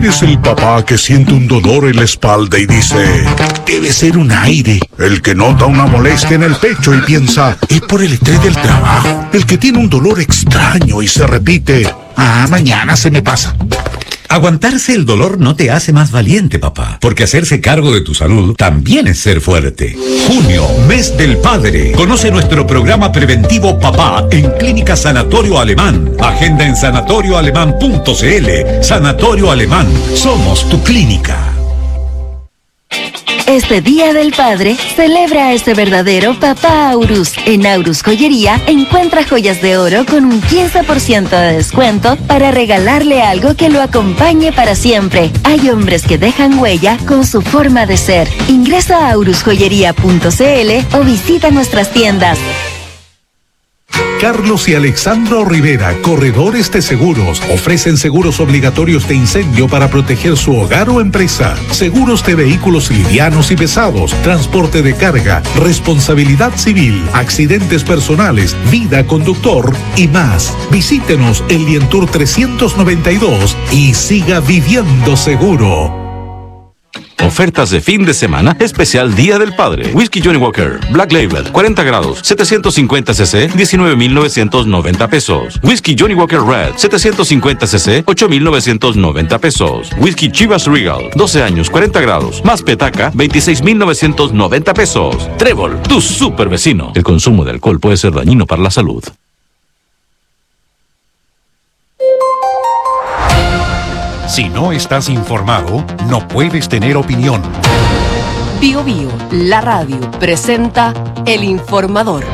Eres el papá que siente un dolor en la espalda y dice: debe ser un aire. El que nota una molestia en el pecho y piensa: es por el estrés del trabajo. El que tiene un dolor extraño y se repite: mañana se me pasa. Aguantarse el dolor no te hace más valiente, papá, porque hacerse cargo de tu salud también es ser fuerte. Junio, mes del padre. Conoce nuestro programa preventivo Papá en Clínica Sanatorio Alemán. Agenda en sanatorioalemán.cl. Sanatorio Alemán. Somos tu clínica. Este Día del Padre, celebra a este verdadero papá Aurus. En Aurus Joyería, encuentra joyas de oro con un 15% de descuento para regalarle algo que lo acompañe para siempre. Hay hombres que dejan huella con su forma de ser. Ingresa a aurusjoyería.cl o visita nuestras tiendas. Carlos y Alexandro Rivera, corredores de seguros, ofrecen seguros obligatorios de incendio para proteger su hogar o empresa, seguros de vehículos livianos y pesados, transporte de carga, responsabilidad civil, accidentes personales, vida conductor y más. Visítenos en Lientour 392 y siga viviendo seguro. Ofertas de fin de semana, especial Día del Padre. Whisky Johnny Walker, Black Label, 40 grados, 750cc, 19,990 pesos. Whisky Johnny Walker Red, 750cc, 8,990 pesos. Whisky Chivas Regal, 12 años, 40 grados, más petaca, 26,990 pesos. Trébol, tu super vecino. El consumo de alcohol puede ser dañino para la salud. Si no estás informado, no puedes tener opinión. Bio Bio, la radio, presenta El Informador.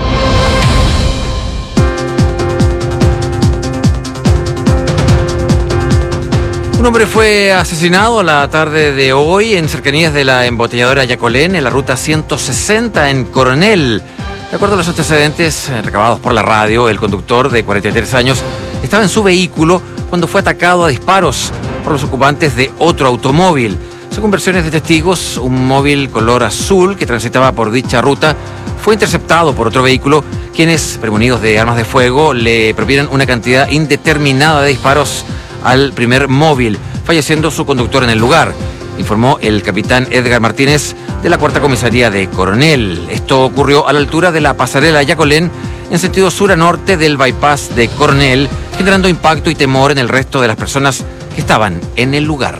Un hombre fue asesinado la tarde de hoy en cercanías de la embotelladora Yacolén, en la ruta 160 en Coronel. De acuerdo a los antecedentes recabados por la radio, el conductor de 43 años estaba en su vehículo cuando fue atacado a disparos por los ocupantes de otro automóvil. Según versiones de testigos, un móvil color azul que transitaba por dicha ruta fue interceptado por otro vehículo, quienes, premonidos de armas de fuego, le propinan una cantidad indeterminada de disparos al primer móvil, falleciendo su conductor en el lugar, informó el capitán Edgar Martínez de la Cuarta Comisaría de Coronel. Esto ocurrió a la altura de la pasarela Yacolén, en sentido sur a norte del bypass de Coronel, generando impacto y temor en el resto de las personas que estaban en el lugar.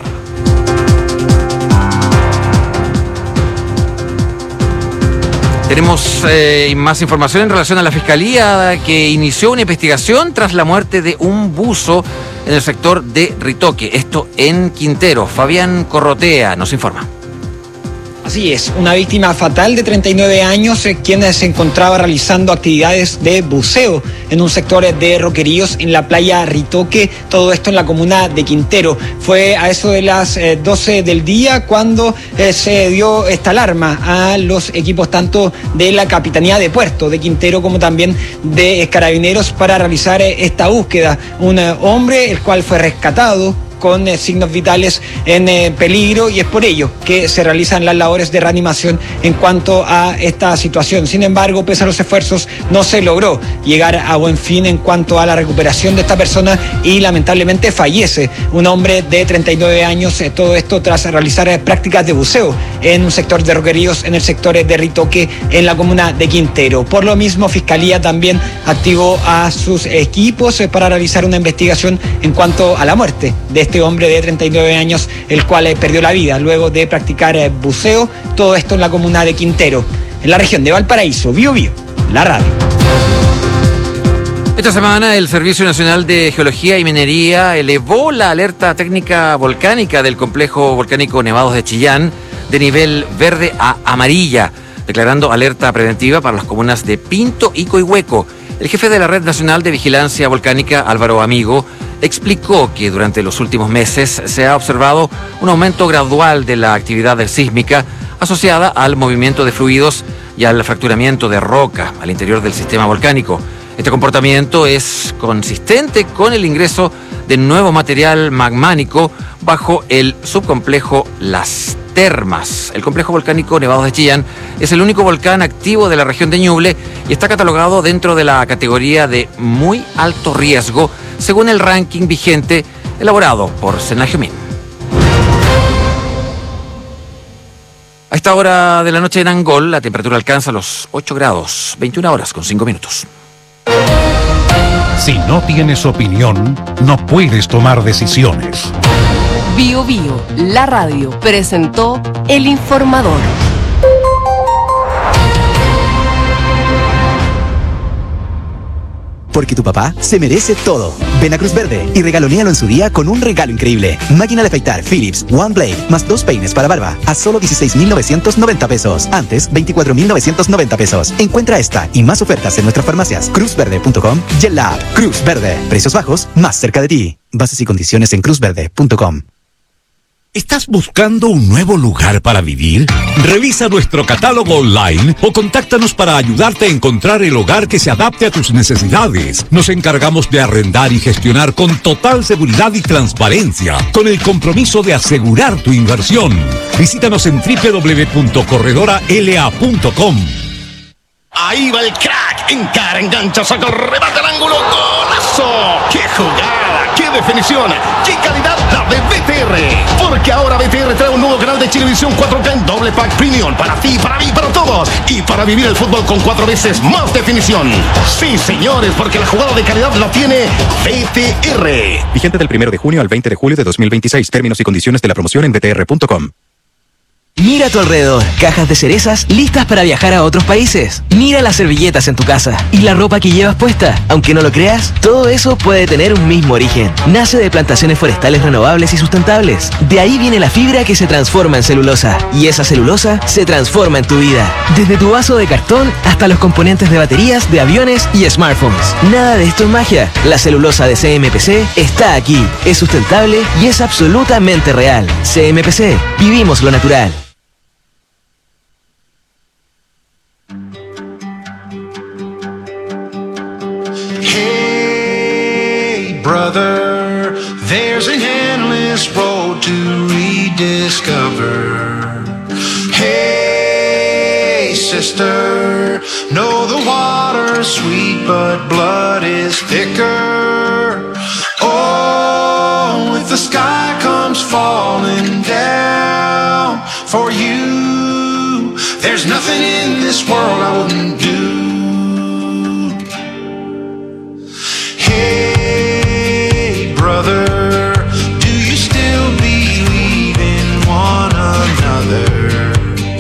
Tenemos más información en relación a la Fiscalía, que inició una investigación tras la muerte de un buzo en el sector de Ritoque, esto en Quintero. Fabián Corrotea nos informa. Así es, una víctima fatal de 39 años, quien se encontraba realizando actividades de buceo en un sector de Roqueríos en la playa Ritoque, todo esto en la comuna de Quintero. Fue a eso de las 12 del día cuando se dio esta alarma a los equipos tanto de la Capitanía de Puerto de Quintero como también de Carabineros para realizar esta búsqueda. Un hombre el cual fue rescatado con signos vitales en peligro, y es por ello que se realizan las labores de reanimación en cuanto a esta situación. Sin embargo, pese a los esfuerzos, no se logró llegar a buen fin en cuanto a la recuperación de esta persona y lamentablemente fallece un hombre de 39 años, todo esto tras realizar prácticas de buceo en un sector de Roqueríos, en el sector de Ritoque, en la comuna de Quintero. Por lo mismo, Fiscalía también activó a sus equipos para realizar una investigación en cuanto a la muerte de este hombre de 39 años, el cual perdió la vida luego de practicar buceo, todo esto en la comuna de Quintero, en la región de Valparaíso. Bio Bio, la radio. Esta semana el Servicio Nacional de Geología y Minería elevó la alerta técnica volcánica del complejo volcánico Nevados de Chillán de nivel verde a amarilla, declarando alerta preventiva para las comunas de Pinto y Coihueco. El jefe de la Red Nacional de Vigilancia Volcánica, Álvaro Amigo, explicó que durante los últimos meses se ha observado un aumento gradual de la actividad sísmica asociada al movimiento de fluidos y al fracturamiento de roca al interior del sistema volcánico. Este comportamiento es consistente con el ingreso de nuevo material magmático bajo el subcomplejo Las Termas. El complejo volcánico Nevados de Chillán es el único volcán activo de la región de Ñuble y está catalogado dentro de la categoría de muy alto riesgo, según el ranking vigente elaborado por Senagiomín. A esta hora de la noche en Angol, la temperatura alcanza los 8 grados, 21 horas con 5 minutos. Si no tienes opinión, no puedes tomar decisiones. Bio Bio, la radio, presentó El Informador. Porque tu papá se merece todo. Ven a Cruz Verde y regalonéalo en su día con un regalo increíble. Máquina de afeitar Philips One Blade más 2 peines para barba a solo 16,990 pesos. Antes, 24,990 pesos. Encuentra esta y más ofertas en nuestras farmacias cruzverde.com y en la app Cruz Verde. Precios bajos, más cerca de ti. Bases y condiciones en cruzverde.com. ¿Estás buscando un nuevo lugar para vivir? Revisa nuestro catálogo online o contáctanos para ayudarte a encontrar el hogar que se adapte a tus necesidades. Nos encargamos de arrendar y gestionar con total seguridad y transparencia, con el compromiso de asegurar tu inversión. Visítanos en www.corredorala.com. Ahí va el crack, encara, engancha, saca el remate al ángulo, ¡golazo! ¡Qué jugada! ¡Qué definición! ¡Qué calidad la de BTR! Porque ahora BTR trae un nuevo canal de Chilevisión 4K en doble pack premium para ti, para mí, para todos, y para vivir el fútbol con 4 veces más definición. Sí, señores, porque la jugada de calidad la tiene BTR. Vigente del 1 de junio al 20 de julio de 2026. Términos y condiciones de la promoción en btr.com. Mira a tu alrededor, cajas de cerezas listas para viajar a otros países. Mira las servilletas en tu casa y la ropa que llevas puesta. Aunque no lo creas, todo eso puede tener un mismo origen. Nace de plantaciones forestales renovables y sustentables. De ahí viene la fibra que se transforma en celulosa. Y esa celulosa se transforma en tu vida. Desde tu vaso de cartón hasta los componentes de baterías, de aviones y smartphones. Nada de esto es magia. La celulosa de CMPC está aquí. Es sustentable y es absolutamente real. CMPC, vivimos lo natural. Brother, there's an endless road to rediscover. Hey, sister, know the water's sweet, but blood is thicker. Oh, if the sky comes falling down for you, there's nothing in this world I wouldn't do. Hey, brother, do you still believe in one another?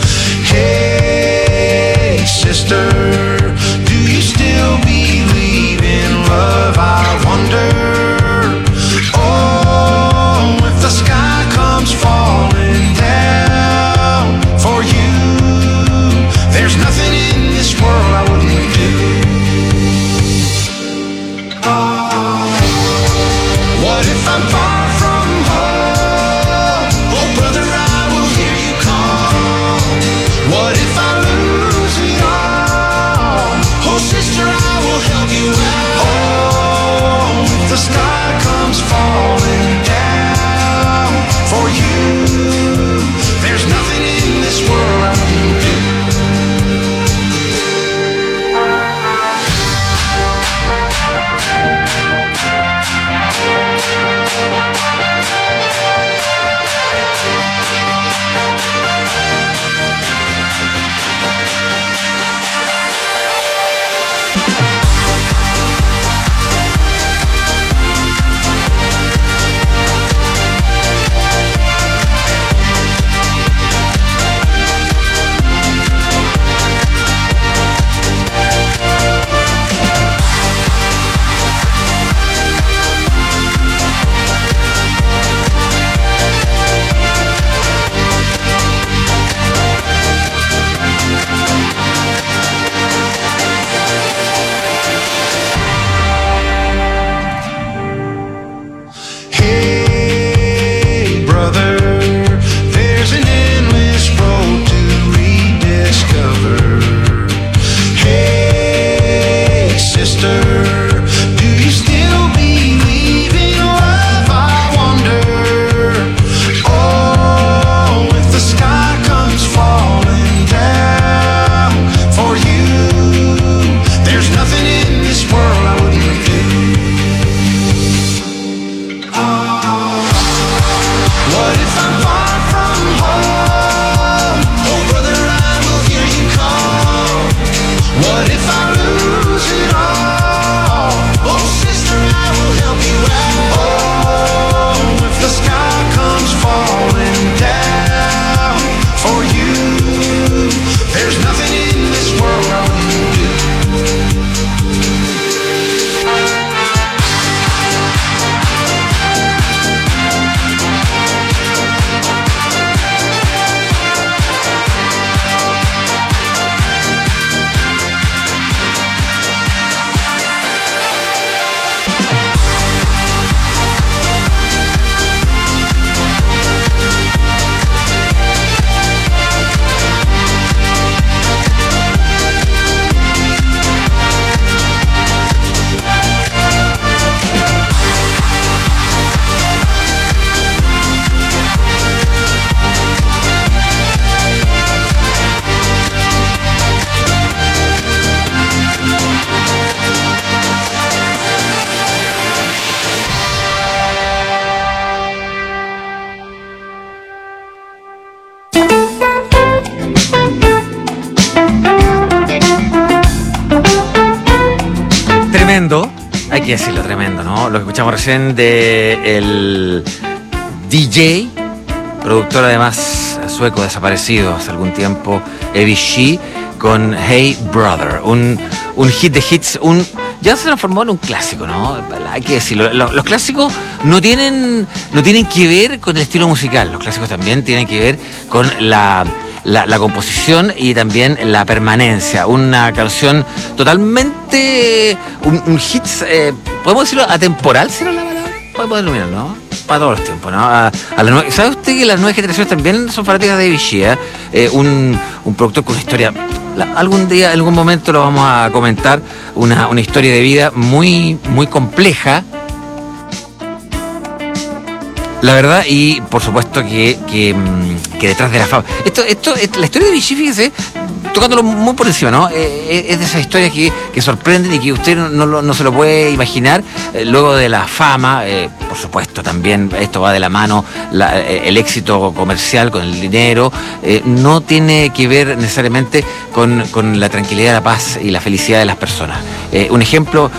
Hey, sister, do you still believe in love? I wonder. Oh, if the sky comes falling down for you, there's nothing in this world tremendo, hay que decirlo, tremendo, ¿no? Lo que escuchamos recién de el DJ, productor además sueco desaparecido hace algún tiempo, Avicii, con Hey Brother, un hit de hits, ya se transformó en un clásico, ¿no? Hay que decirlo, los clásicos no tienen que ver con el estilo musical, los clásicos también tienen que ver con la composición y también la permanencia. Una canción totalmente, un hit, podemos decirlo, atemporal, ¿será la palabra? Podemos denominarlo, ¿no? Para todos los tiempos, ¿no? ¿Sabe usted que las nuevas generaciones también son fanáticas de Avicii? Un productor con una historia, algún día, en algún momento lo vamos a comentar, una historia de vida muy, muy compleja, la verdad, y por supuesto que detrás de la fama. La historia de Avicii, fíjese, tocándolo muy por encima, ¿no? Es de esas historias que sorprenden y que usted no se lo puede imaginar. Luego de la fama, por supuesto, también esto va de la mano, el éxito comercial con el dinero, no tiene que ver necesariamente con la tranquilidad, la paz y la felicidad de las personas. Un ejemplo,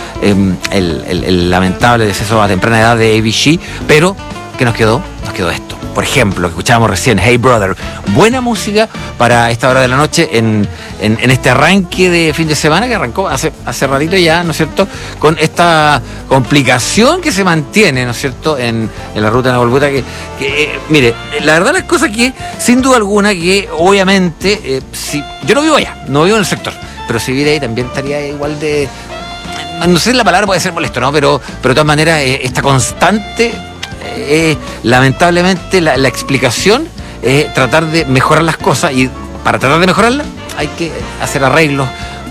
el lamentable deceso a temprana edad de Avicii, pero ¿qué nos quedó? Nos quedó esto. Por ejemplo, lo que escuchábamos recién, Hey Brother. Buena música para esta hora de la noche en este arranque de fin de semana que arrancó hace ratito ya, ¿no es cierto? Con esta complicación que se mantiene, ¿no es cierto? En la ruta de Navalbuta que mire, la verdad las cosas que, sin duda alguna, que obviamente, si yo no vivo allá, no vivo en el sector, pero si viviera ahí también estaría igual de, no sé, la palabra puede ser molesto, ¿no? Pero de todas maneras, esta constante... lamentablemente la explicación es tratar de mejorar las cosas, y para tratar de mejorarlas hay que hacer arreglos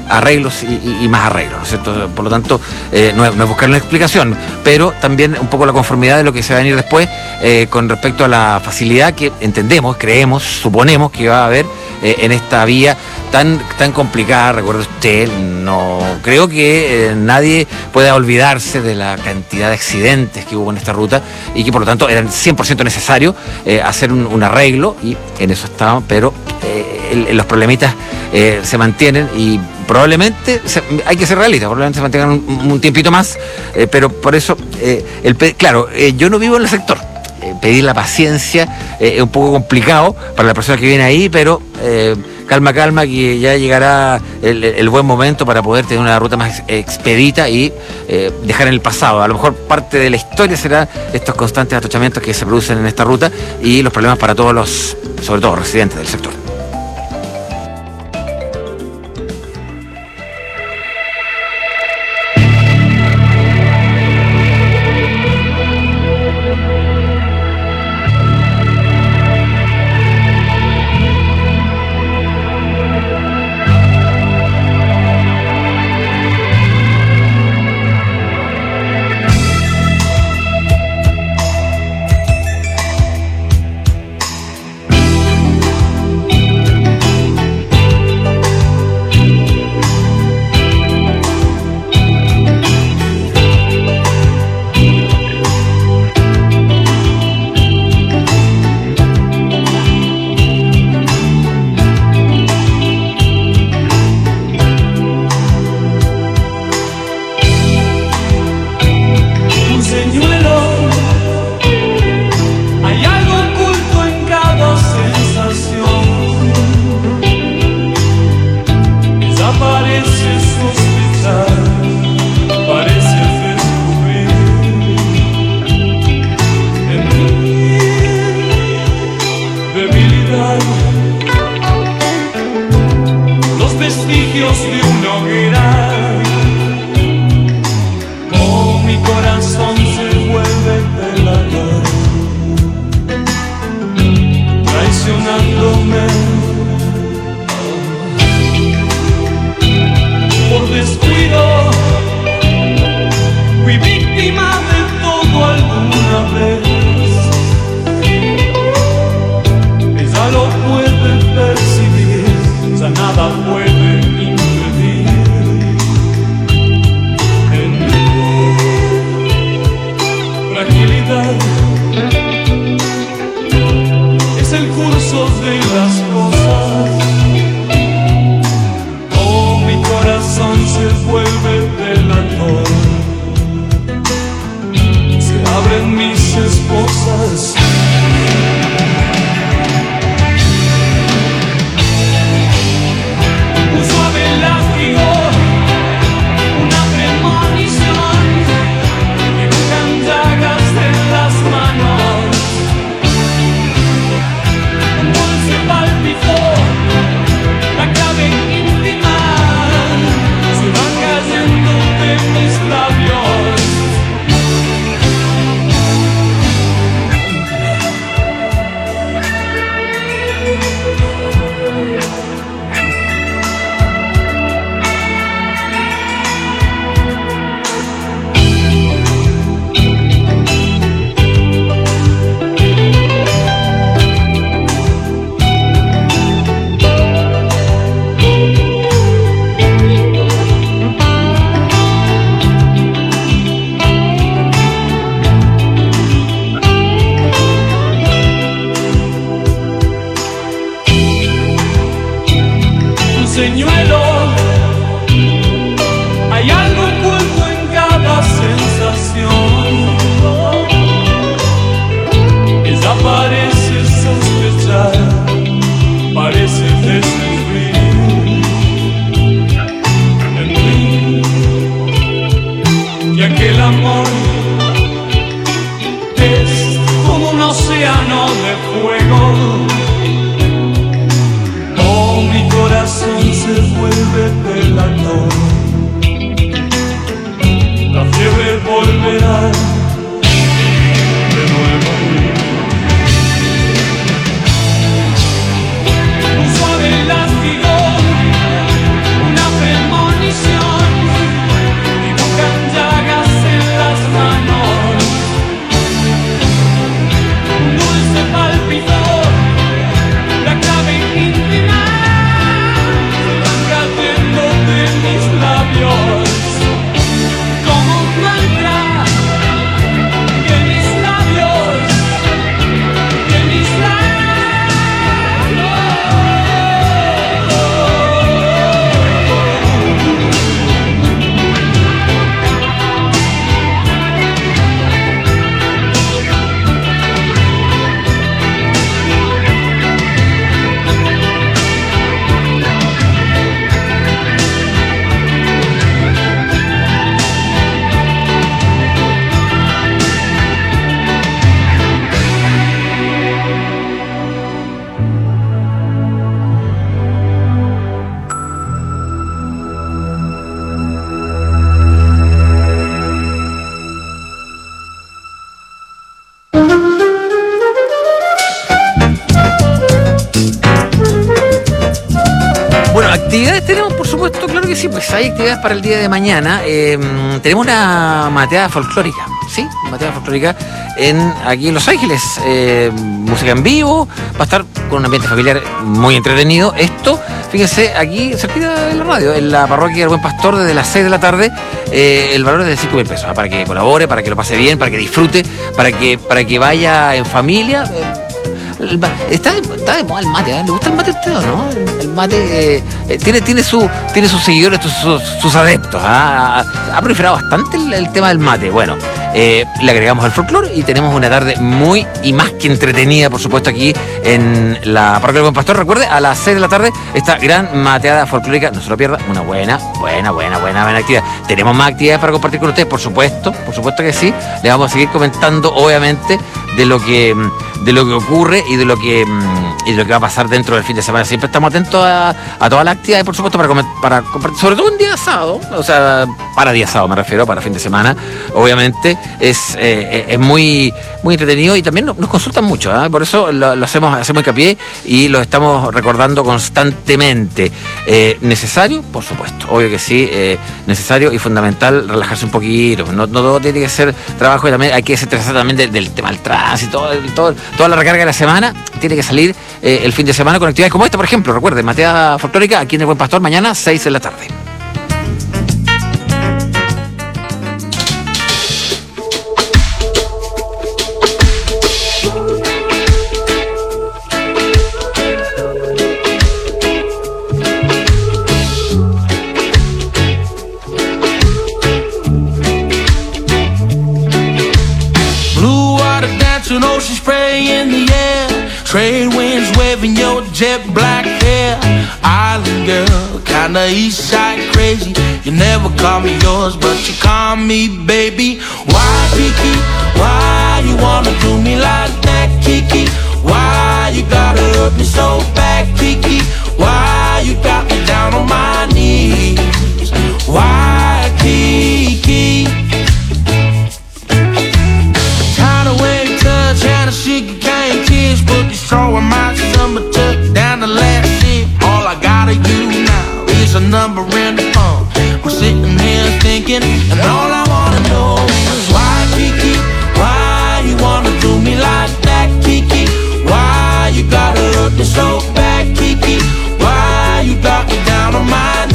y más arreglos, ¿no es cierto? Por lo tanto, no es buscar una explicación, pero también un poco la conformidad de lo que se va a venir después con respecto a la facilidad que entendemos, creemos, suponemos que va a haber en esta vía tan complicada. Recuerde usted, no creo que nadie pueda olvidarse de la cantidad de accidentes que hubo en esta ruta y que por lo tanto eran 100% necesario hacer un arreglo, y en eso estamos, pero los problemitas se mantienen y probablemente, hay que ser realistas, probablemente se mantengan un tiempito más, pero por eso, claro, yo no vivo en el sector. Pedir la paciencia es un poco complicado para la persona que viene ahí, pero calma, que ya llegará el buen momento para poder tener una ruta más expedita y dejar en el pasado. A lo mejor parte de la historia será estos constantes atochamientos que se producen en esta ruta y los problemas para todos los, sobre todo, residentes del sector. que el amor es como un océano de fuego. Oh, mi corazón se vuelve delator. La fiebre volverá de nuevo. Un suave látigo, una premonición, dibujan llagas en las manos. Un dulce pálpito, la clave íntima, se van cayendo de mis labios. Como un mantra, de mis labios, de mis labios. Bueno, actividades tenemos, por supuesto, claro que sí, pues hay actividades para el día de mañana. Tenemos una mateada folclórica, ¿sí? Mateada folclórica aquí en Los Ángeles. Música en vivo, va a estar con un ambiente familiar muy entretenido. Esto, fíjense, aquí cerquita de la radio, en la parroquia del Buen Pastor, desde las 6 de la tarde. El valor es de 5.000 pesos, para que colabore, para que lo pase bien, para que disfrute, para que vaya en familia. Está de moda el mate, ¿eh? ¿Le gusta el mate a usted o no? El mate tiene sus seguidores, sus adeptos. Ha proliferado bastante el tema del mate. Bueno, le agregamos el folclore y tenemos una tarde muy y más que entretenida, por supuesto, aquí en la parroquia del Buen Pastor. Recuerde, a las 6 de la tarde, esta gran mateada folclórica, no se lo pierda, una buena actividad. Tenemos más actividades para compartir con ustedes, por supuesto que sí. Le vamos a seguir comentando, obviamente, de lo que ocurre y de lo que va a pasar dentro del fin de semana. Siempre estamos atentos a todas las actividades, por supuesto, para compartir, sobre todo un día sábado, o sea, para día sábado me refiero, para fin de semana. Obviamente es muy entretenido y también nos consultan mucho, ¿eh? Por eso lo hacemos hincapié y lo estamos recordando constantemente. ¿Necesario? Por supuesto, obvio que sí, necesario y fundamental relajarse un poquito. No todo tiene que ser trabajo y también hay que desestresarse también del tema del tránsito, toda la recarga de la semana. Tiene que salir el fin de semana con actividades como esta, por ejemplo. Recuerden, mateada folclórica aquí en el Buen Pastor, mañana 6 de la tarde. An ocean spray in the air, trade winds waving your jet black hair. Island girl, kinda east side crazy. You never call me yours, but you call me baby. Why, Kiki? Why you wanna do me like that, Kiki? Why you gotta hurt me so bad, Kiki? Why you got me down on my knees? Why, Kiki? Trying to sugar cane tears, put the straw in my summer, took down the last sip. All I gotta do now is a number in the phone. I'm sitting here thinking, and all I wanna know is why, Kiki? Why you wanna do me like that, Kiki? Why you gotta hurt me so bad, Kiki? Why you got me down on my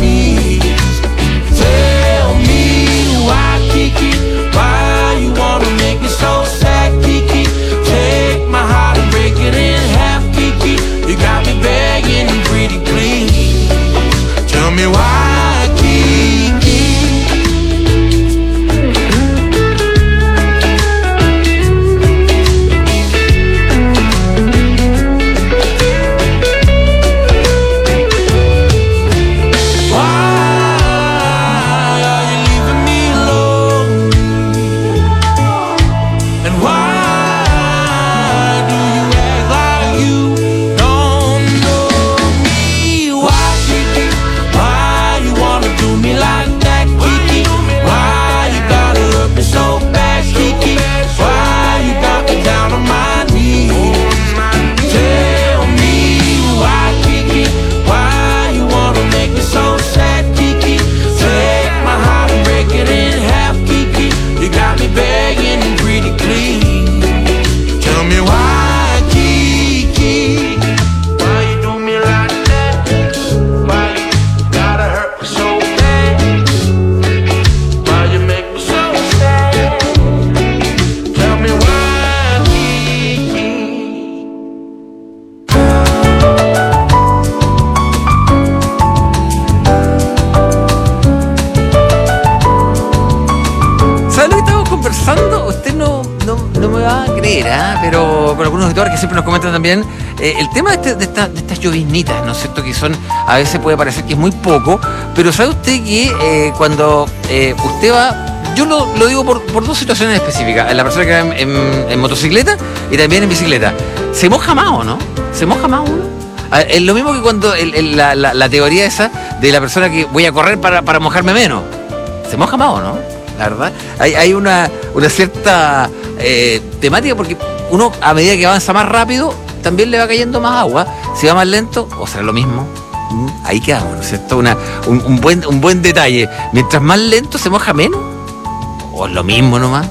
va a creer, pero con algunos auditores que siempre nos comentan también el tema de estas lloviznitas, ¿no es cierto? Que son, a veces puede parecer que es muy poco, pero ¿sabe usted que cuando usted va... Yo lo digo por dos situaciones específicas. La persona que va en motocicleta y también en bicicleta. ¿Se moja más o no? ¿Se moja más uno? Es lo mismo que cuando la teoría esa de la persona que voy a correr para mojarme menos. ¿Se moja más o no? La verdad. Hay una cierta temática porque uno a medida que avanza más rápido también le va cayendo más agua. Si va más lento, o será lo mismo. Ahí quedamos, ¿no es cierto? Un buen detalle. Mientras más lento se moja menos. O es lo mismo nomás.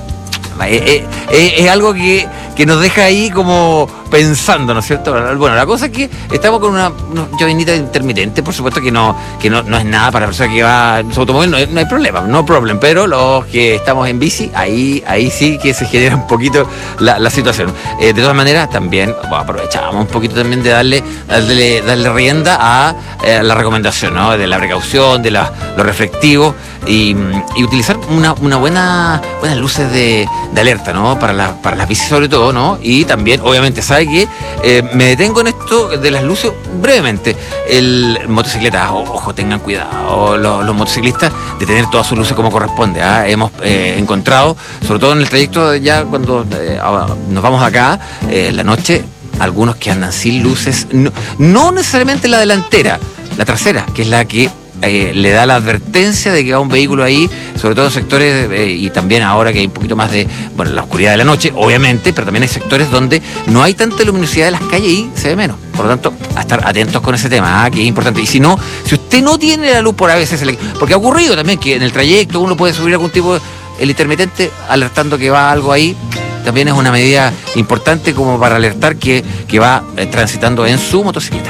Es algo que nos deja ahí como pensando, ¿no es cierto? Bueno, la cosa es que estamos con una llovinita intermitente, por supuesto que no es nada para la persona que va en su automóvil, no hay problema, no problem, pero los que estamos en bici, ahí sí que se genera un poquito la situación. De todas maneras, también aprovechamos un poquito también de darle rienda a la recomendación, ¿no? De la precaución, de lo reflectivo y utilizar una buenas luces de alerta, ¿no? Para las bicis sobre todo, ¿no? Y también, obviamente, ¿sabe qué? Me detengo en esto de las luces brevemente. Motocicletas, ojo, tengan cuidado los motociclistas de tener todas sus luces como corresponde. Hemos encontrado, sobre todo en el trayecto ya cuando nos vamos acá, la noche, algunos que andan sin luces, no necesariamente la delantera, la trasera, que es la que le da la advertencia de que va un vehículo ahí, sobre todo en sectores y también ahora que hay un poquito más de, la oscuridad de la noche, obviamente, pero también hay sectores donde no hay tanta luminosidad de las calles y se ve menos. Por lo tanto, a estar atentos con ese tema, que es importante. Y si usted no tiene la luz por a veces, porque ha ocurrido también que en el trayecto uno puede subir algún tipo el intermitente alertando que va algo ahí. También es una medida importante como para alertar que va transitando en su motocicleta.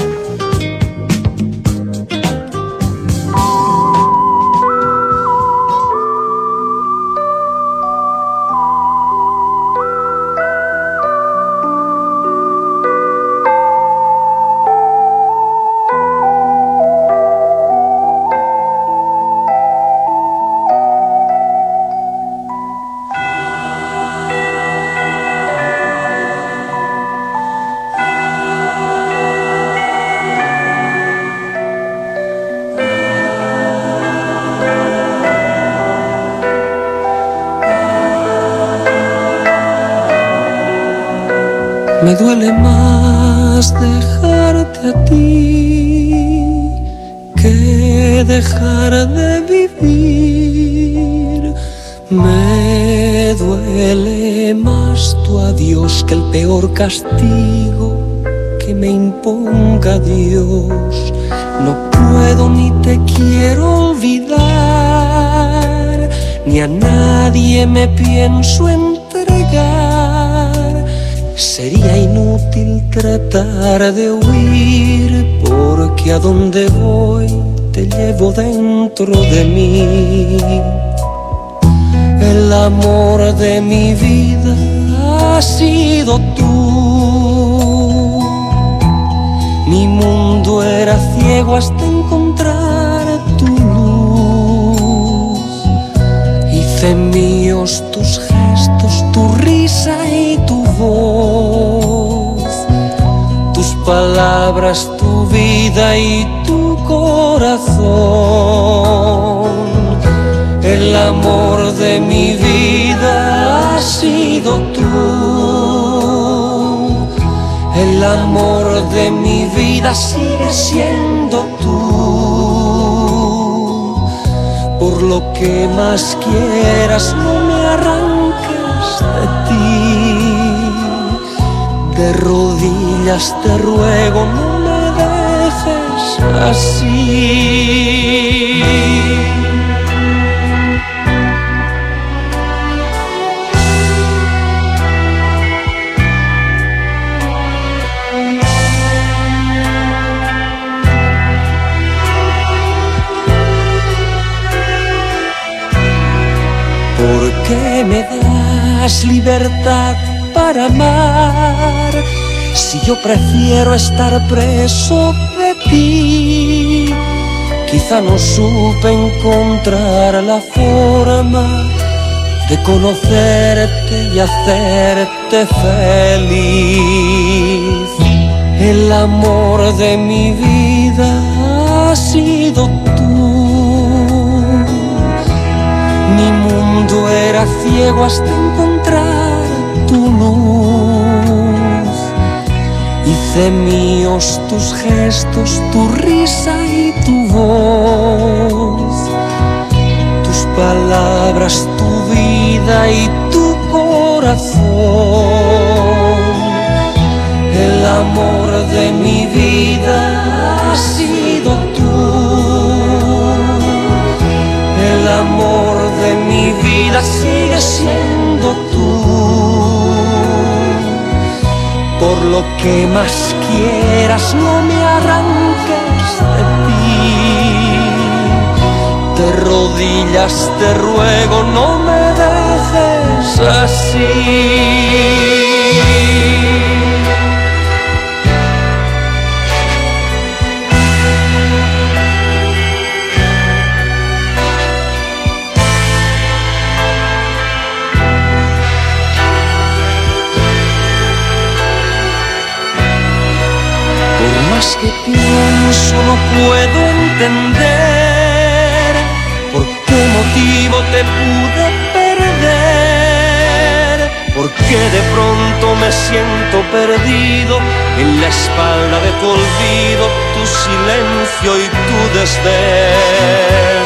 Me duele más dejarte a ti que dejar de vivir. Me duele más tu adiós que el peor castigo que me imponga Dios. No puedo ni te quiero olvidar, ni a nadie me pienso entregar. Sería inútil tratar de huir, porque a donde voy te llevo dentro de mí. El amor de mi vida has sido tú. Mi mundo era ciego hasta encontrar tu luz. Hice míos tus gestos, tu risa y tu voz, tus palabras, tu vida y tu corazón. El amor de mi vida has sido tú. El amor de mi vida sigue siendo tú. Por lo que más quieras, no me arranques de ti. De rodillas te ruego, no me dejes así. ¿Por qué me das libertad para amar, si yo prefiero estar preso de ti? Quizá no supe encontrar la forma de conocerte y hacerte feliz. El amor de mi vida has sido tú. Mi mundo era ciego hasta encontrar tu luz. Hice míos tus gestos, tu risa y tu voz, tus palabras, tu vida y tu corazón. El amor de mi vida has sido tú. El amor de mi vida sigue siendo tú. Por lo que más quieras, no me arranques de ti. De rodillas te ruego, no me dejes así. Que pienso no puedo entender por qué motivo te pude perder, porque de pronto me siento perdido en la espalda de tu olvido, tu silencio y tu desdén.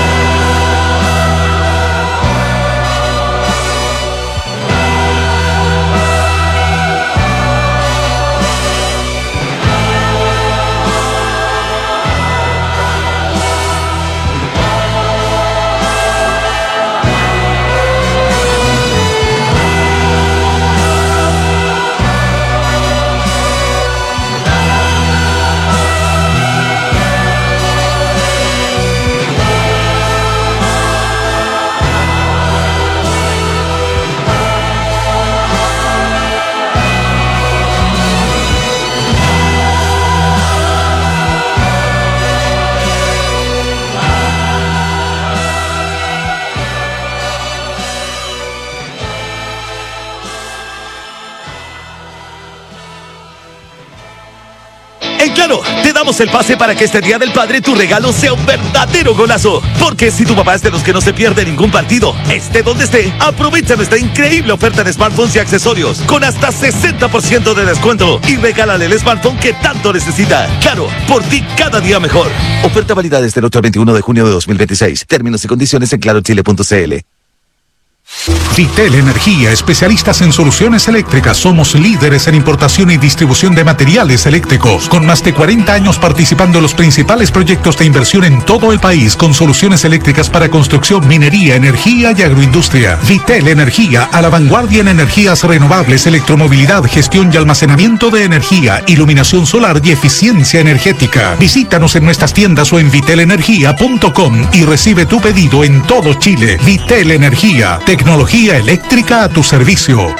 En Claro, te damos el pase para que este Día del Padre tu regalo sea un verdadero golazo. Porque si tu papá es de los que no se pierde ningún partido, esté donde esté, aprovecha nuestra increíble oferta de smartphones y accesorios con hasta 60% de descuento y regálale el smartphone que tanto necesita. Claro, por ti cada día mejor. Oferta válida desde el 8 al 21 de junio de 2026. Términos y condiciones en clarochile.cl. Vitel Energía, especialistas en soluciones eléctricas. Somos líderes en importación y distribución de materiales eléctricos, con más de 40 años participando en los principales proyectos de inversión en todo el país, con soluciones eléctricas para construcción, minería, energía y agroindustria. Vitel Energía, a la vanguardia en energías renovables, electromovilidad, gestión y almacenamiento de energía, iluminación solar y eficiencia energética. Visítanos en nuestras tiendas o en vitelenergia.com y recibe tu pedido en todo Chile. Vitel Energía, tecnología eléctrica a tu servicio.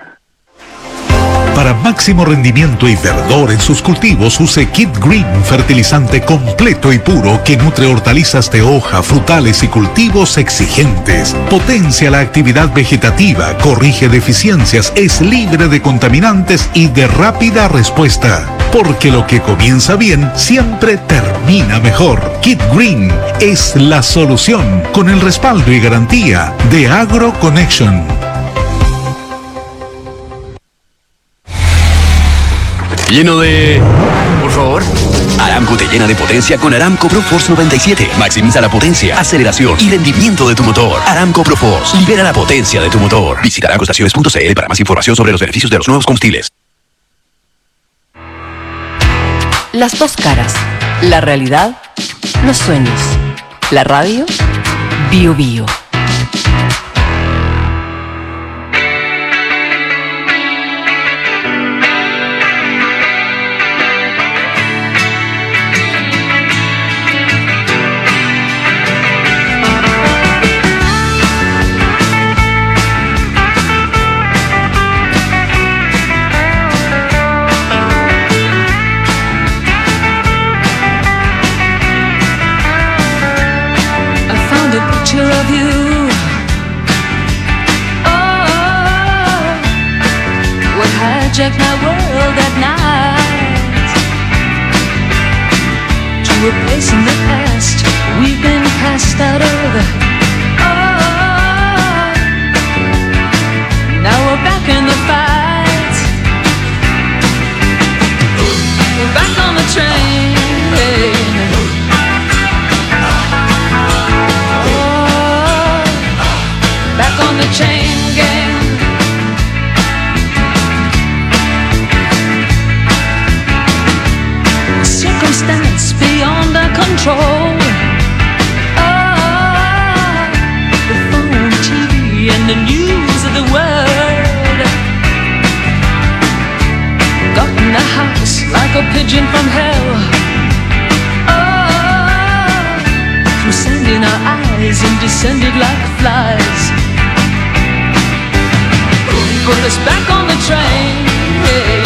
Para máximo rendimiento y verdor en sus cultivos, use Kit Green, fertilizante completo y puro que nutre hortalizas de hoja, frutales y cultivos exigentes. Potencia la actividad vegetativa, corrige deficiencias, es libre de contaminantes y de rápida respuesta. Porque lo que comienza bien siempre termina mejor. Kit Green es la solución, con el respaldo y garantía de AgroConnection. Lleno de... Por favor. Aramco te llena de potencia con Aramco ProForce 97. Maximiza la potencia, aceleración y rendimiento de tu motor. Aramco ProForce. Libera la potencia de tu motor. Visita aramcoestaciones.cl para más información sobre los beneficios de los nuevos combustibles. Las dos caras. La realidad, los sueños. La radio, Bio Bio. Of you project my world at night to a place in the past we've been cast out of. Oh, now we're back in the fight. We're back on the train. Oh, back on the chain gang. Circumstance beyond our control. Oh, the phone, TV, and the news of the world got in the house like a pigeon from hell. Oh, through sand in our eyes and descended like flies. Put us back on the train. Yeah.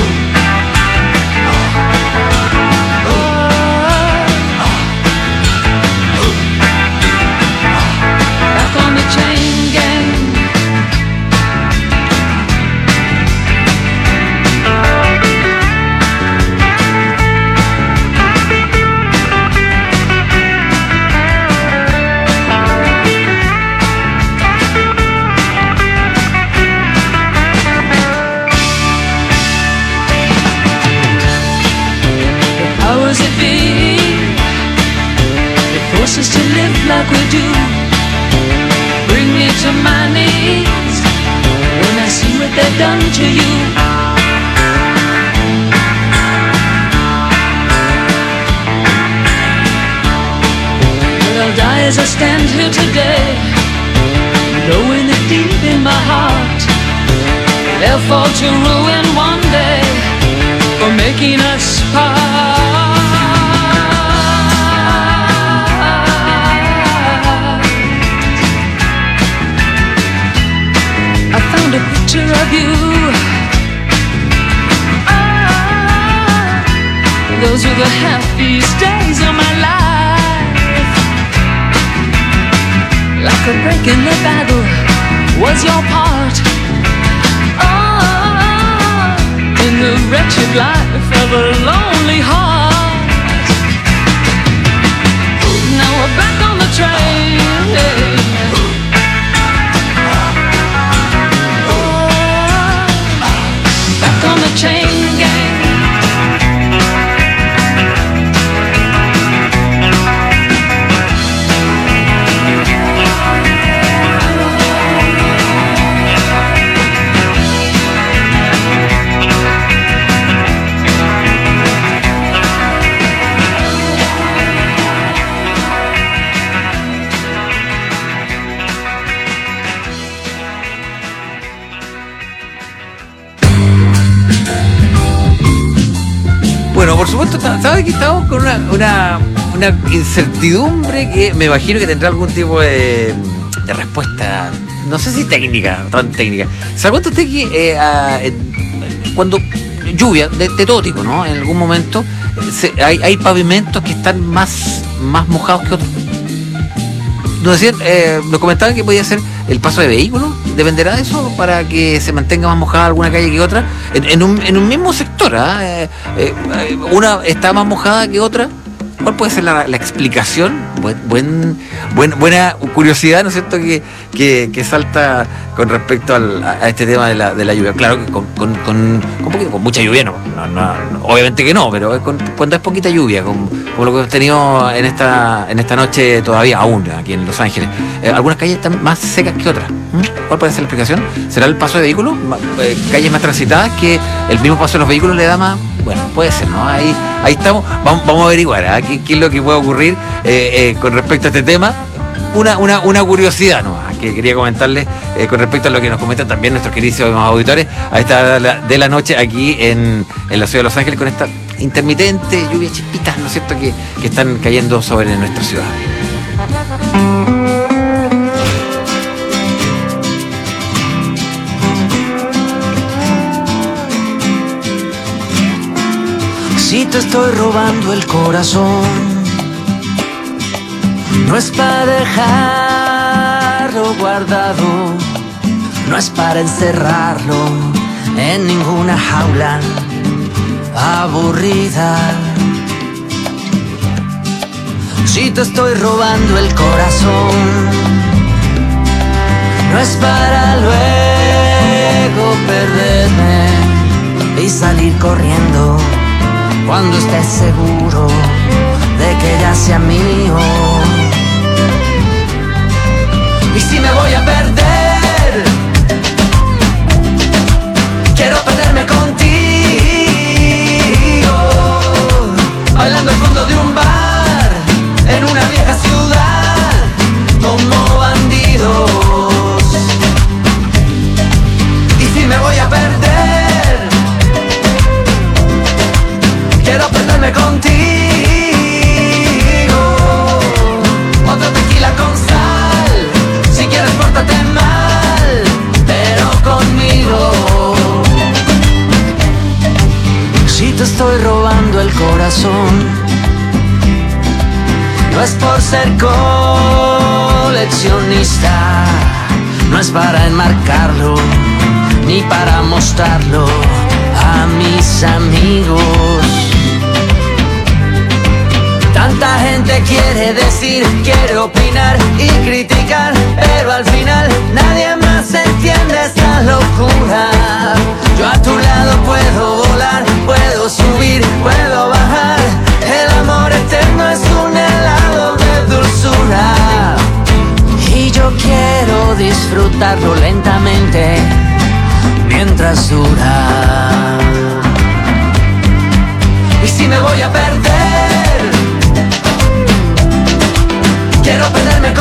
Us to live like we do, bring me to my knees when I see what they've done to you. Well, I'll die as I stand here today, knowing that deep in my heart they'll fall to ruin one day for making us part. A picture of you. Oh, those were the happiest days of my life. Like a break in the battle was your part. Oh, in the wretched life of a lonely heart. Now we're back on the train. On the chain gang. Bueno, por supuesto, ¿sabes que estamos con una incertidumbre que me imagino que tendrá algún tipo de respuesta, no sé si técnica, tan técnica? ¿Se da cuenta usted que cuando lluvia, de todo tipo, ¿no? En algún momento hay pavimentos que están más mojados que otros? Nos decían, nos comentaban que podía ser el paso de vehículos. ¿Dependerá de eso para que se mantenga más mojada alguna calle que otra? En un mismo sector, una está más mojada que otra. ¿Cuál puede ser la explicación? Buena curiosidad, ¿no es cierto?, que salta con respecto a este tema de la lluvia. Claro que con mucha lluvia no, obviamente que no, pero cuando es poquita lluvia, como lo que hemos tenido en esta noche todavía aún aquí en Los Ángeles. Algunas calles están más secas que otras. ¿Cuál puede ser la explicación? ¿Será el paso de vehículos? Calles más transitadas que el mismo paso de los vehículos le da más. Bueno, puede ser, ¿no? Ahí estamos. Vamos a averiguar qué es lo que puede ocurrir con respecto a este tema. Una curiosidad, ¿no?, que quería comentarles con respecto a lo que nos comentan también nuestros queridísimos auditores a esta hora de la noche aquí en la ciudad de Los Ángeles, con esta intermitente lluvia, chispitas, ¿no es cierto?, que están cayendo sobre nuestra ciudad. Si te estoy robando el corazón, no es para dejarlo guardado, no es para encerrarlo en ninguna jaula aburrida. Si te estoy robando el corazón, no es para luego perderme y salir corriendo cuando estés seguro de que ya sea mío. Y si me voy a perder, quiero perderme contigo, bailando al fondo de un bar en una vieja ciudad como bandidos. Y si me voy a perder, quiero perderme contigo, otro tequila con sal, si quieres pórtate mal, pero conmigo. Si te estoy robando el corazón, no es por ser coleccionista, no es para enmarcarlo, ni para mostrarlo a mis amigos. Tanta gente quiere decir, quiere opinar y criticar, pero al final nadie más entiende esta locura. Yo a tu lado puedo volar, puedo subir, puedo bajar. El amor eterno es un helado de dulzura y yo quiero disfrutarlo lentamente mientras dura. Y si me voy a perder, quiero perderme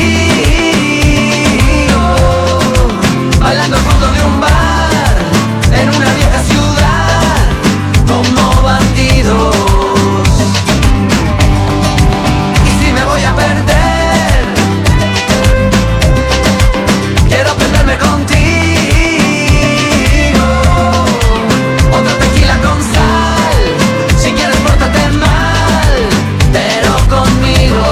contigo, bailando al fondo de un bar en una vieja ciudad como bandidos. Y si me voy a perder, quiero perderme contigo, otro tequila con sal, si quieres pórtate mal, pero conmigo.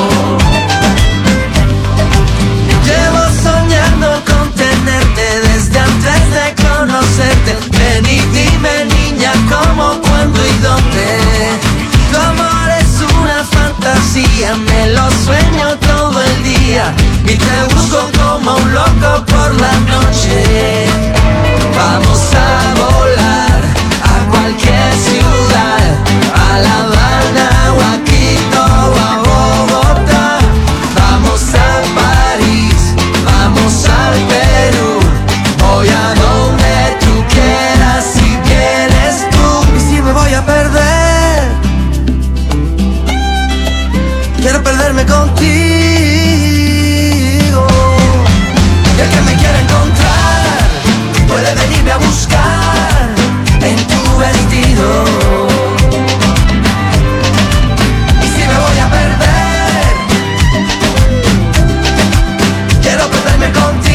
Llevo soñando con tenerte desde antes de conocerte. Ven y dime, niña, cómo, cuándo y dónde. Tu amor es una fantasía, me lo sueño todo el día y te busco como un loco por la noche. Vamos a volar a cualquier ciudad, a La Habana o a Quito o a Bogotá. Vamos a París, vamos al Perú, voy a donde tú quieras si vienes tú. Y si me voy a perder, quiero perderme contigo. Y el que me quiera encontrar puede venirme a buscar en tu vestido. Y si me voy a perder, quiero perderme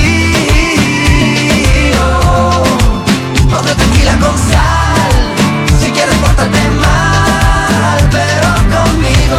contigo, otro tequila con sal, si quieres pórtate mal, pero conmigo.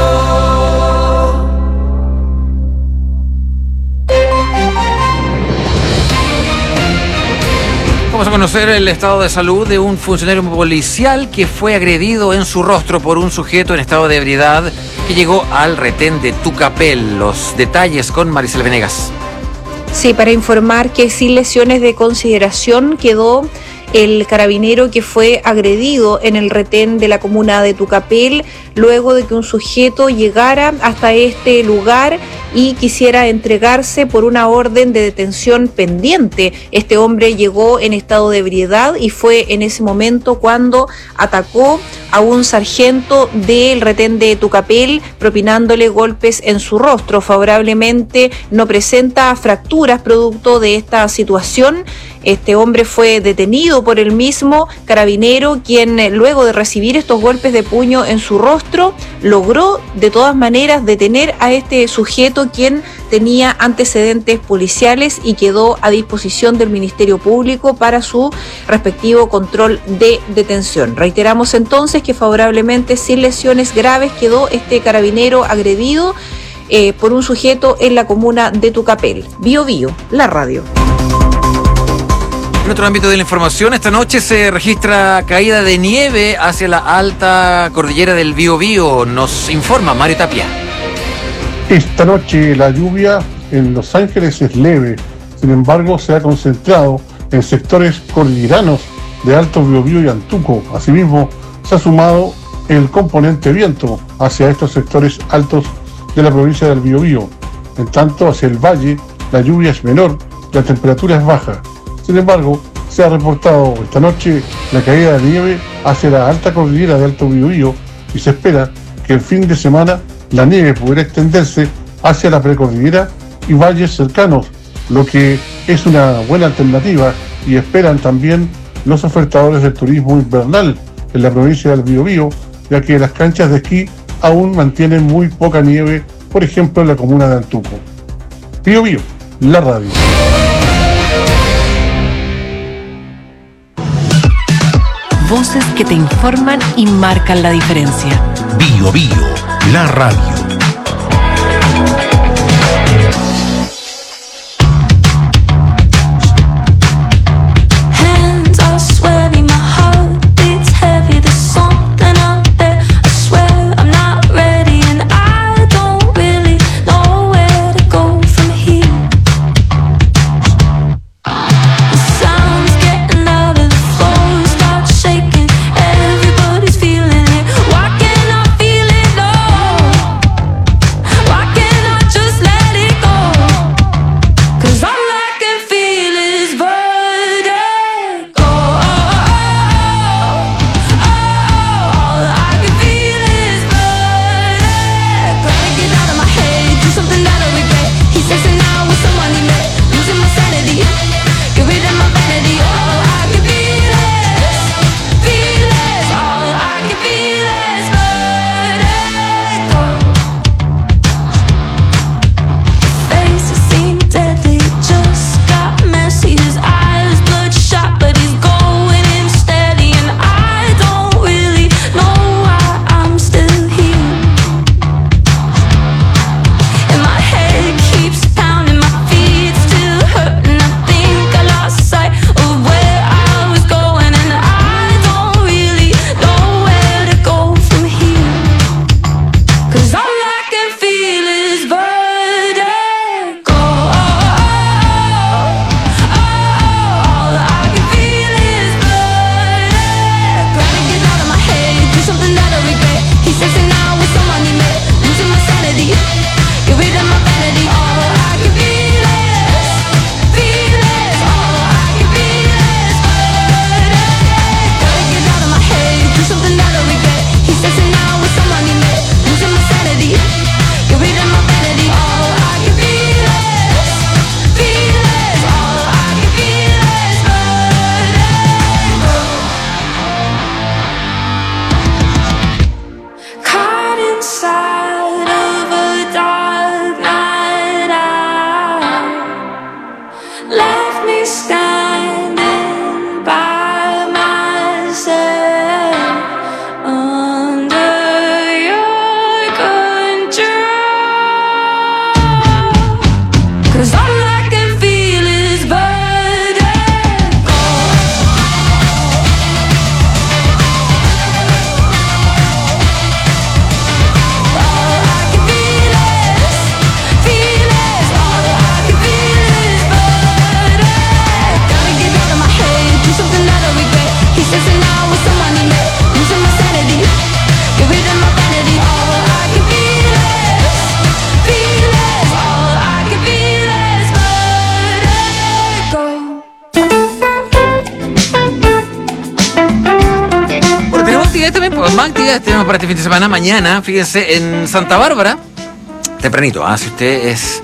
Vamos a conocer el estado de salud de un funcionario policial que fue agredido en su rostro por un sujeto en estado de ebriedad que llegó al retén de Tucapel. Los detalles con Maricel Venegas. Sí, para informar que sin lesiones de consideración quedó el carabinero que fue agredido en el retén de la comuna de Tucapel luego de que un sujeto llegara hasta este lugar y quisiera entregarse por una orden de detención pendiente. Este hombre llegó en estado de ebriedad y fue en ese momento cuando atacó a un sargento del retén de Tucapel, propinándole golpes en su rostro. Favorablemente no presenta fracturas producto de esta situación. Este hombre fue detenido por el mismo carabinero, quien luego de recibir estos golpes de puño en su rostro, logró de todas maneras detener a este sujeto, quien tenía antecedentes policiales y quedó a disposición del Ministerio Público para su respectivo control de detención. Reiteramos entonces que favorablemente sin lesiones graves quedó este carabinero agredido por un sujeto en la comuna de Tucapel. Bio Bio, la radio. En otro ámbito de la información, esta noche se registra caída de nieve hacia la alta cordillera del Biobío. Nos informa Mario Tapia. Esta noche la lluvia en Los Ángeles es leve, sin embargo se ha concentrado en sectores cordilleranos de Alto Biobío y Antuco. Asimismo, se ha sumado el componente viento hacia estos sectores altos de la provincia del Biobío. En tanto, hacia el valle, la lluvia es menor, la temperatura es baja. Sin embargo, se ha reportado esta noche la caída de nieve hacia la alta cordillera de Alto Biobío y se espera que el fin de semana la nieve podrá extenderse hacia la precordillera y valles cercanos, lo que es una buena alternativa y esperan también los ofertadores del turismo invernal en la provincia del Biobío, ya que las canchas de esquí aún mantienen muy poca nieve, por ejemplo en la comuna de Antuco. Biobío, la radio. Voces que te informan y marcan la diferencia. Biobío, la radio. Más actividades tenemos para este fin de semana. Mañana, fíjense, en Santa Bárbara, tempranito, si usted es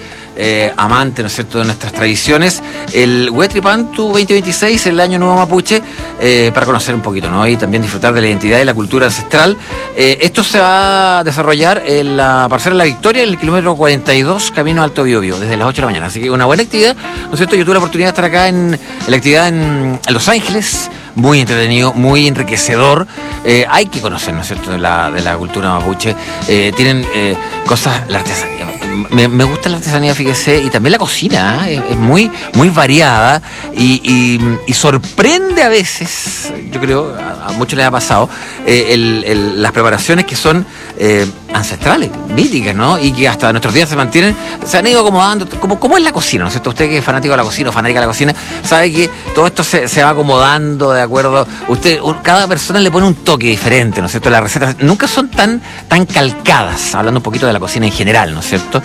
amante, ¿no es cierto?, de nuestras tradiciones, el Huetripantu 2026, el Año Nuevo Mapuche, para conocer un poquito, ¿no? Y también disfrutar de la identidad y la cultura ancestral. Esto se va a desarrollar en la parcela La Victoria, en el kilómetro 42, camino Alto Biobío, desde las 8 de la mañana. Así que una buena actividad, ¿no es cierto? Yo tuve la oportunidad de estar acá en la actividad en Los Ángeles. Muy entretenido, muy enriquecedor. Hay que conocer, ¿no es cierto?, de la cultura mapuche. Tienen cosas, la artesanía. Me gusta la artesanía, fíjese, y también la cocina, es muy, muy variada y sorprende a veces, yo creo, a muchos les ha pasado, las preparaciones que son ancestrales, míticas, ¿no? Y que hasta nuestros días se han ido acomodando, como es la cocina, ¿no es cierto? Usted que es fanático de la cocina o fanática de la cocina, sabe que todo esto se va acomodando de acuerdo. Cada persona le pone un toque diferente, ¿no es cierto? Las recetas nunca son tan calcadas, hablando un poquito de la cocina en general, ¿no es cierto?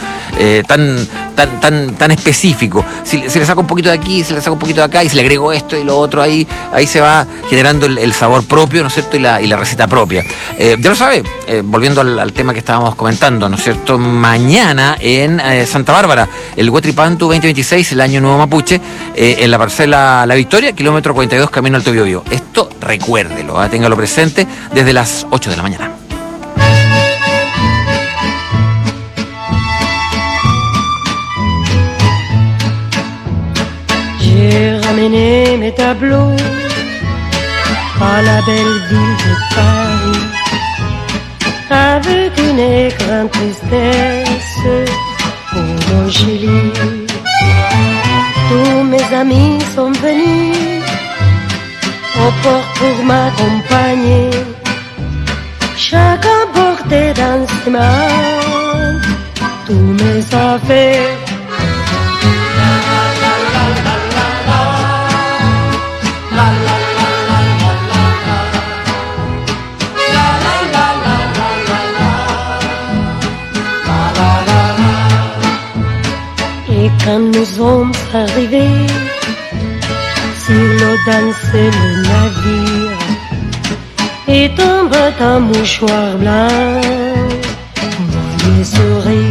Tan específico. Si le saco un poquito de aquí, si le saco un poquito de acá y si le agrego esto y lo otro, ahí se va generando el sabor propio, ¿no es cierto? Y la receta propia. Ya lo sabe, volviendo al tema que estábamos comentando, ¿no es cierto? Mañana en Santa Bárbara, el Huetripantu 2026, el Año Nuevo Mapuche, en la parcela La Victoria, kilómetro 42, camino Alto Biobío. Esto recuérdelo, téngalo presente desde las 8 de la mañana. J'ai ramené mes tableaux à la belle ville de Paris avec une grande tristesse pour l'Angélie. Tous mes amis sont venus au port pour m'accompagner. Chacun portait dans ses mains tous mes affaires. Et quand nous sommes arrivés sur l'eau dansait le navire et tombe un mouchoir blanc, mon sourit.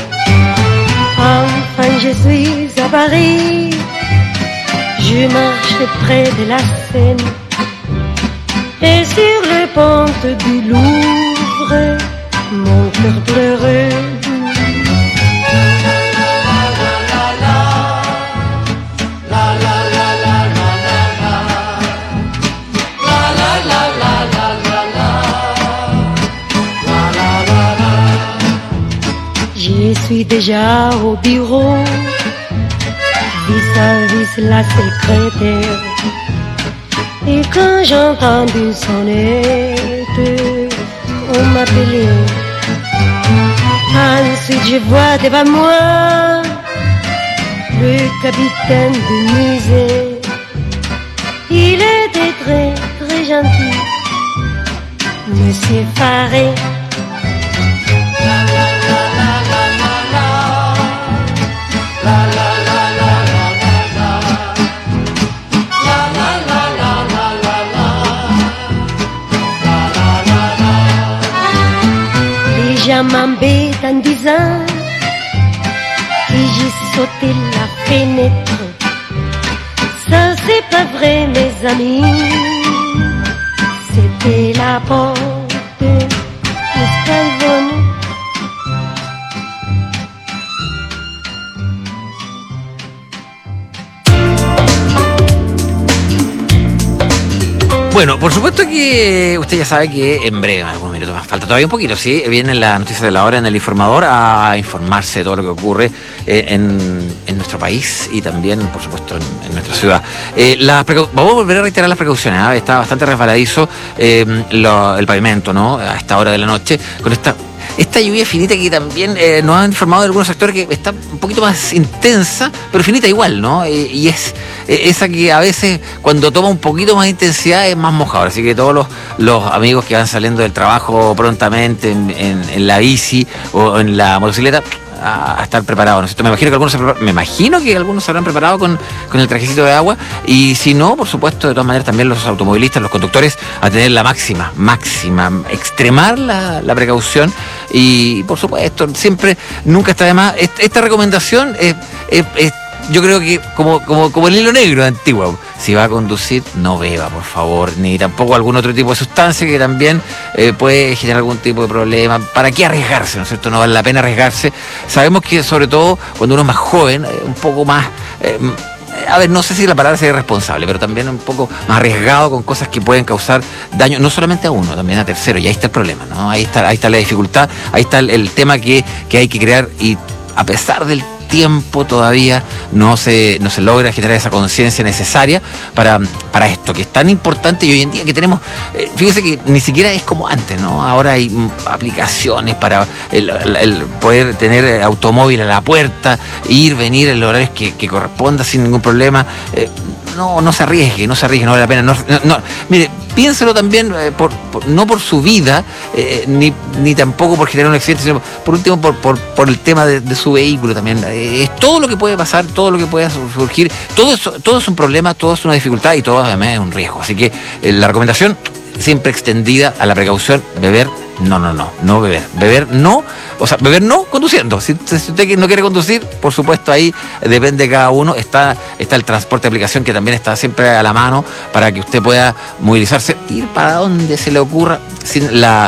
Enfin je suis à Paris, je marche près de la Seine et sur le pont du Louvre, mon cœur pleureux. Je suis déjà au bureau, vis-à-vis la secrétaire. Et quand j'entends une sonnette, on m'appelait. Ensuite je vois devant moi le capitaine du musée. Il était très très gentil, Monsieur Faré. Les gens m'embêtent en disant que j'ai sauté la fenêtre. Ça c'est pas vrai mes amis, c'était la porte Escalvón. Bueno, por supuesto que usted ya sabe que en breve, algunos minutos más, falta todavía un poquito, ¿sí? Vienen las noticias de la hora en El Informador a informarse de todo lo que ocurre en nuestro país y también, por supuesto, en nuestra ciudad. Vamos a volver a reiterar las precauciones, ¿eh? Está bastante resbaladizo el pavimento, ¿no? A esta hora de la noche, con esta lluvia finita que también nos han informado de algunos sectores que está un poquito más intensa, pero finita igual, ¿no? Y es esa que a veces cuando toma un poquito más de intensidad es más mojadora. Así que todos los amigos que van saliendo del trabajo prontamente en la bici o en la motocicleta, a estar preparados, ¿no es cierto? Me imagino que algunos se habrán preparado con el trajecito de agua, y si no, por supuesto, de todas maneras también los automovilistas, los conductores, a tener la máxima, extremar la precaución y, por supuesto, siempre, nunca está de más. Esta recomendación yo creo que como el hilo negro antiguo, si va a conducir, no beba, por favor, ni tampoco algún otro tipo de sustancia que también puede generar algún tipo de problema. ¿Para qué arriesgarse, no es cierto? No vale la pena arriesgarse. Sabemos que sobre todo cuando uno es más joven, un poco más... a ver, no sé si la palabra sería irresponsable, pero también un poco más arriesgado con cosas que pueden causar daño, no solamente a uno, también a terceros, y ahí está el problema, ¿no? Ahí está la dificultad, ahí está el tema que hay que crear, y a pesar del tiempo todavía no se logra generar esa conciencia necesaria para esto, que es tan importante, y hoy en día que tenemos, fíjese que ni siquiera es como antes, ¿no? Ahora hay aplicaciones para el poder tener automóvil a la puerta, ir, venir en los horarios que corresponda sin ningún problema. No se arriesgue, no vale la pena. No. Mire, piénselo también, no por su vida, ni tampoco por generar un accidente, sino por último por el tema de su vehículo también. Es todo lo que puede pasar, todo lo que pueda surgir, todo es un problema, todo es una dificultad y todo además es un riesgo. Así que la recomendación siempre extendida a la precaución: beber, no beber. Beber no conduciendo. Si usted no quiere conducir, por supuesto, ahí depende de cada uno. Está el transporte de aplicación, que también está siempre a la mano para que usted pueda movilizarse, ir para donde se le ocurra, sin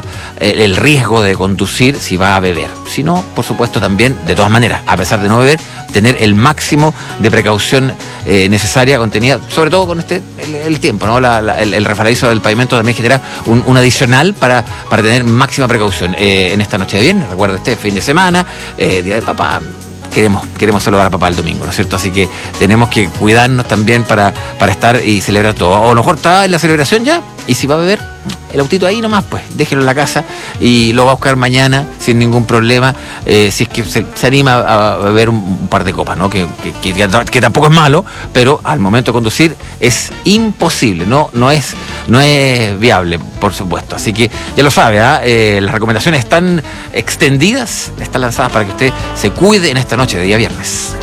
el riesgo de conducir si va a beber. Si no, por supuesto, también, de todas maneras, a pesar de no beber, tener el máximo de precaución necesaria, contenida, sobre todo con el tiempo, ¿no? El resbaladizo del pavimento también genera un adicional para tener máxima precaución. En esta noche de viernes, recuerda este fin de semana, Día del Papá, queremos saludar a papá el domingo, ¿no es cierto? Así que tenemos que cuidarnos también para estar y celebrar todo. O a lo mejor está en la celebración ya, y si va a beber, el autito ahí nomás, pues déjelo en la casa y lo va a buscar mañana sin ningún problema, si es que se anima a beber un par de copas, ¿no? Que tampoco es malo, pero al momento de conducir es imposible, no es viable, por supuesto. Así que ya lo sabe, las recomendaciones están extendidas, están lanzadas para que usted se cuide en esta noche de día viernes.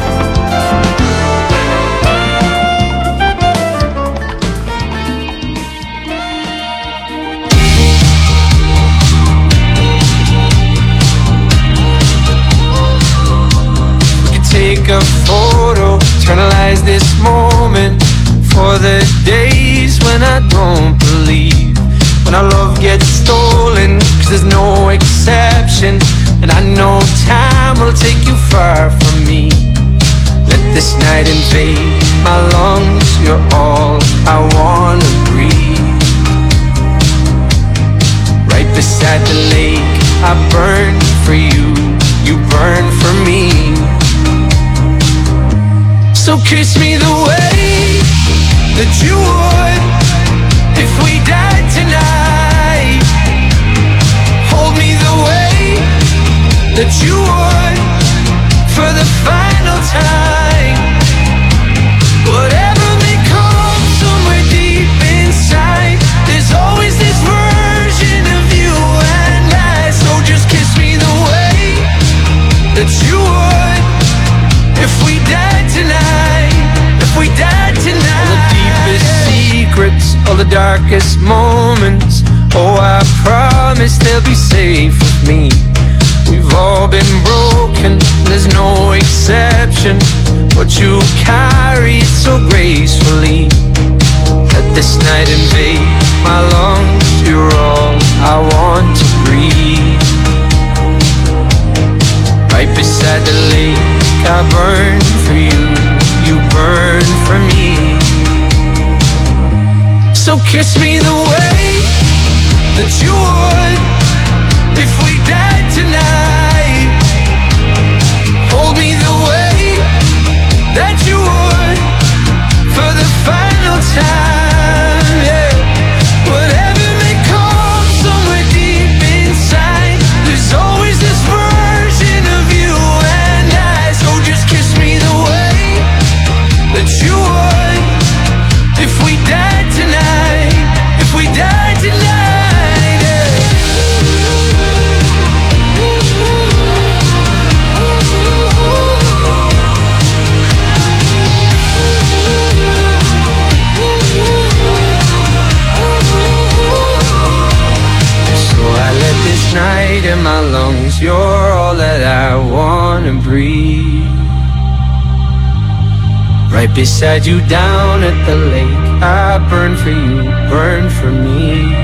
Take a photo, eternalize this moment for the days when I don't believe, when our love gets stolen, 'cause there's no exception, and I know time will take you far from me. Let this night invade my lungs, you're all I wanna breathe. Right beside the lake, I burn for you, you burn for me. So kiss me the way that you would if we died tonight. Hold me the way that you would for the final time. Whatever may come somewhere deep inside, there's always this version of you and I. So just kiss me the way that you would if we died tonight, if we died tonight. All the deepest secrets, all the darkest moments, oh, I promise they'll be safe with me. We've all been broken, there's no exception, but you carry it so gracefully. Let this night invade my lungs, you're all I want to breathe. Right beside the lake, I burn for you, you burn for me. So kiss me the way that you would if we died tonight. Hold me the way that you would for the final time, yeah. Whatever may come somewhere deep inside, there's always this version of you and I. So just kiss me the way that you would if we died tonight, if we died tonight, yeah. So I let this night in my lungs, you're all that I wanna breathe. Right beside you down at the lake. I'd burn for you, burn for me.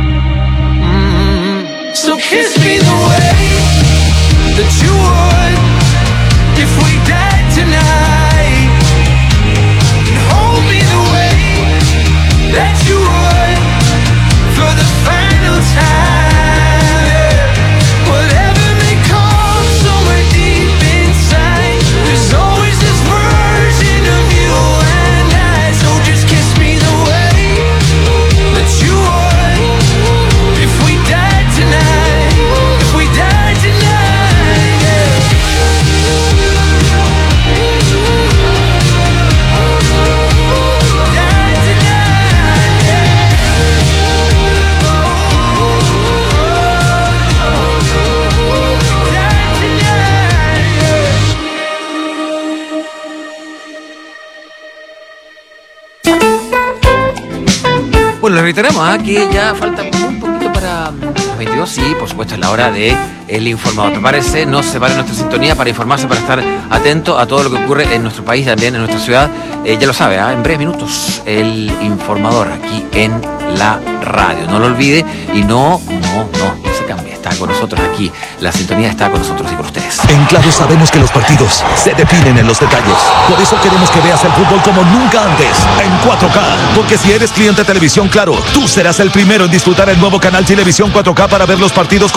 So kiss me the way that you would if we died tonight. And hold me the way that you would for the final time. Whatever may come somewhere deep inside, there's always this version of you and I. So just kiss me the way that you would if we died tonight. If we died tonight, yeah. Bueno, les reiteramos que ya falta un poquito para las 22. Sí, por supuesto, es la hora de El Informador. Prepárese, no se pare nuestra sintonía para informarse, para estar atento a todo lo que ocurre en nuestro país, también en nuestra ciudad. Ya lo sabe, en breves minutos, El Informador aquí en la radio. No lo olvide y no se cambie. Está con nosotros aquí. La sintonía está con nosotros y con ustedes. En Claro sabemos que los partidos se definen en los detalles. Por eso queremos que veas el fútbol como nunca antes, en 4K. Porque si eres cliente de Televisión Claro, tú serás el primero en disfrutar el nuevo canal Televisión 4K para ver los partidos